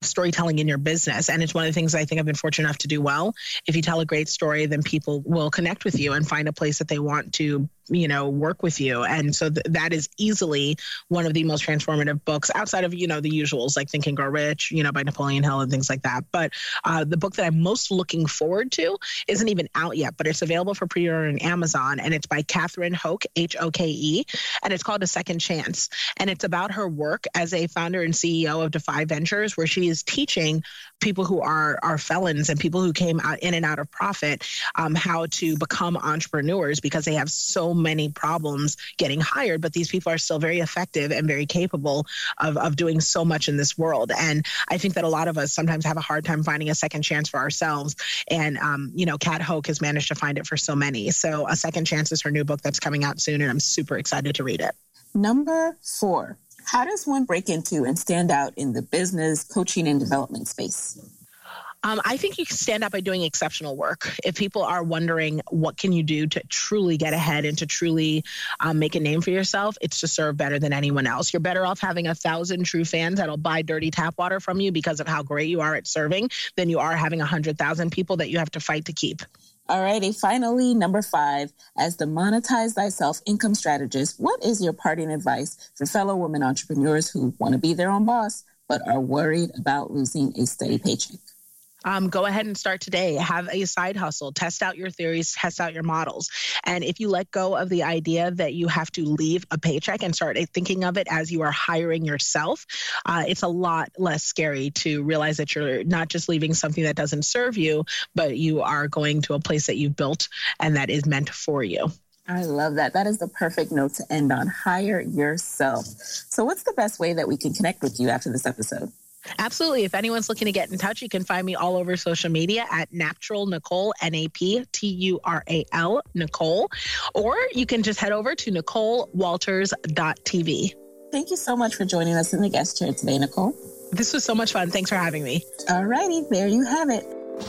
storytelling in your business. And it's one of the things I think I've been fortunate enough to do well. If you tell a great story, then people will connect with you and find a place that they want to, you know, work with you. And so th- that is easily one of the most transformative books outside of, you know, the usuals like Think and Grow Rich, you know, by Napoleon Hill and things like that. But uh, the book that I'm most looking forward to isn't even out yet, but it's available for pre-order on Amazon. And it's by Catherine Hoke, H O K E. And it's called A Second Chance. And it's about her work as a founder and C E O of Defy Ventures, where she is teaching people who are, are felons and people who came out in and out of profit um, how to become entrepreneurs because they have so many problems getting hired, but these people are still very effective and very capable of, of doing so much in this world. And I think that a lot of us sometimes have a hard time finding a second chance for ourselves. And, um, you know, Kat Hoke has managed to find it for so many. So A Second Chance is her new book that's coming out soon, and I'm super excited to read it. Number four, how does one break into and stand out in the business, coaching, and development space? Um, I think you can stand out by doing exceptional work. If people are wondering what can you do to truly get ahead and to truly um, make a name for yourself, it's to serve better than anyone else. You're better off having a thousand true fans that'll buy dirty tap water from you because of how great you are at serving than you are having a hundred thousand people that you have to fight to keep. All righty. Finally, number five, as the Monetize Thyself income strategist, what is your parting advice for fellow women entrepreneurs who want to be their own boss, but are worried about losing a steady paycheck? Um, go ahead and start today. Have a side hustle. Test out your theories, test out your models. And if you let go of the idea that you have to leave a paycheck and start thinking of it as you are hiring yourself, uh, it's a lot less scary to realize that you're not just leaving something that doesn't serve you, but you are going to a place that you've built and that is meant for you. I love that. That is the perfect note to end on. Hire yourself. So what's the best way that we can connect with you after this episode? Absolutely. If anyone's looking to get in touch, you can find me all over social media at Natural Nicole, N A P T U R A L, Nicole. Or you can just head over to nicole walters dot t v. Thank you so much for joining us in the guest chair today, Nicole. This was so much fun. Thanks for having me. All righty. There you have it.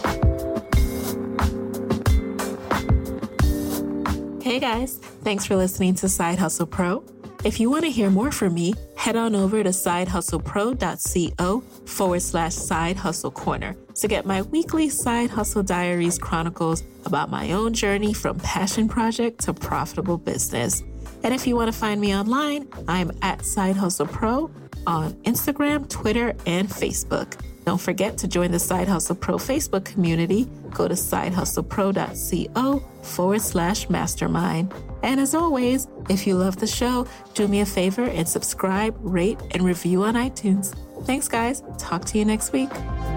Hey guys, thanks for listening to Side Hustle Pro. If you want to hear more from me, head on over to sidehustlepro.co forward slash side hustle corner to get my weekly Side Hustle Diaries chronicles about my own journey from passion project to profitable business. And if you want to find me online, I'm at Side Hustle Pro on Instagram, Twitter, and Facebook. Don't forget to join the Side Hustle Pro Facebook community. Go to sidehustlepro.co forward slash mastermind. And as always, if you love the show, do me a favor and subscribe, rate, and review on iTunes. Thanks, guys. Talk to you next week.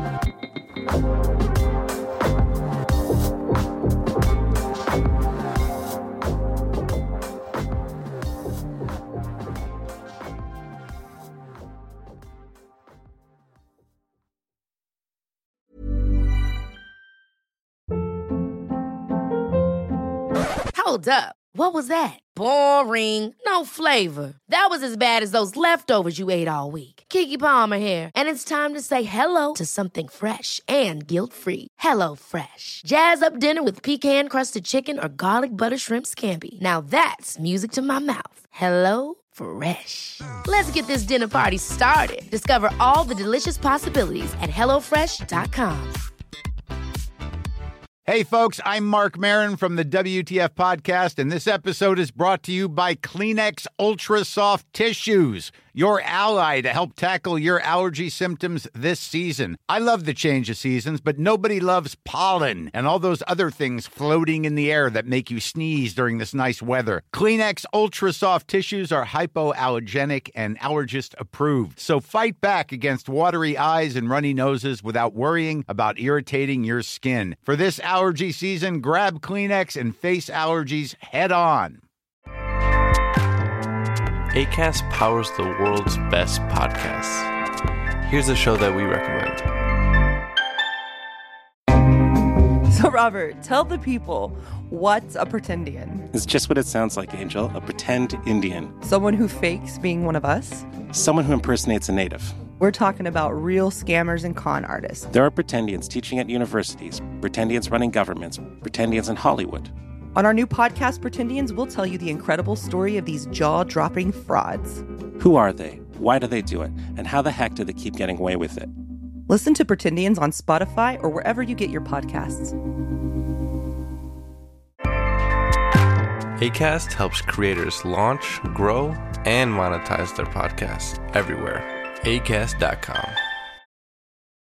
Hold up. What was that? Boring. No flavor. That was as bad as those leftovers you ate all week. Keke Palmer here. And it's time to say hello to something fresh and guilt-free. Hello Fresh. Jazz up dinner with pecan-crusted chicken or garlic butter shrimp scampi. Now that's music to my mouth. Hello Fresh. Let's get this dinner party started. Discover all the delicious possibilities at hello fresh dot com. Hey, folks, I'm Mark Maron from the W T F Podcast, and this episode is brought to you by Kleenex Ultra Soft Tissues, your ally to help tackle your allergy symptoms this season. I love the change of seasons, but nobody loves pollen and all those other things floating in the air that make you sneeze during this nice weather. Kleenex Ultra Soft Tissues are hypoallergenic and allergist approved, so fight back against watery eyes and runny noses without worrying about irritating your skin. For this allergy season, grab Kleenex and face allergies head on. Acast powers the world's best podcasts. Here's a show that we recommend. So, Robert, tell the people, what's a pretendian? It's just what it sounds like, Angel. A pretend Indian. Someone who fakes being one of us? Someone who impersonates a native. We're talking about real scammers and con artists. There are pretendians teaching at universities, pretendians running governments, pretendians in Hollywood. On our new podcast, Pretendians, we'll tell you the incredible story of these jaw-dropping frauds. Who are they? Why do they do it? And how the heck do they keep getting away with it? Listen to Pretendians on Spotify or wherever you get your podcasts. Acast helps creators launch, grow, and monetize their podcasts everywhere. acast dot com.